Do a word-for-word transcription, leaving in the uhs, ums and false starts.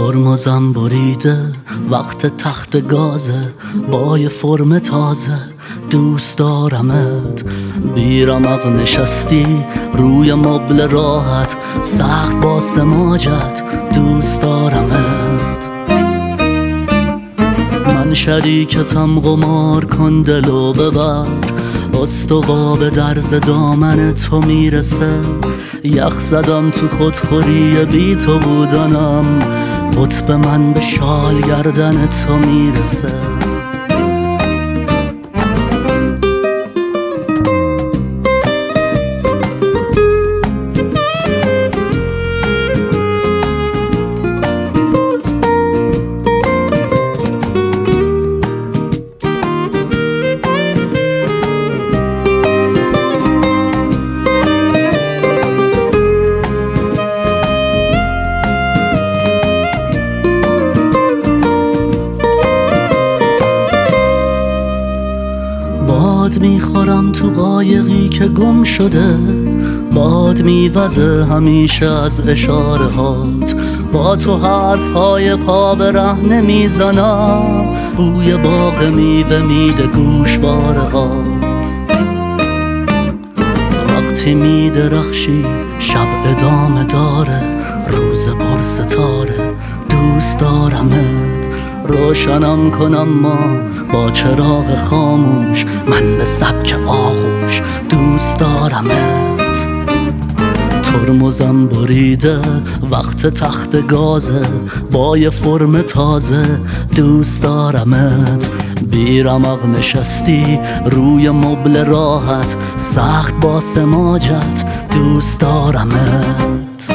ترمزم بریده وقت تخت گازه، با یه فرم تازه دوست دارمت. بیرمق نشستی روی مبل راحت، سخت با سماجت دوست دارمت. من شریکتم، قمار کن دلو ببر، استوا به درز دامن تو میرسه. یخ زدم تو خودخوری بی تو بودنم، قطب من به شال گردن تو میرسه. باد میخورم تو قایقی که گم شده، باد میوزه همیشه از اشاره هات. با تو حرف های پا به ره نمیزنم، بوی باغ میوه میده گوشواره هات. وقتی میدرخشی شب ادامه داره، روز پر ستاره دوست دارمت. روشنم کنم ما با چراغ خاموش، من به سبک آغوش دوست دارمت. ترمزم بریده وقت تخت گازه، با یه فرم تازه دوست دارمت. بیرمق نشستی روی مبل راحت، سخت با سماجت دوست دارمت.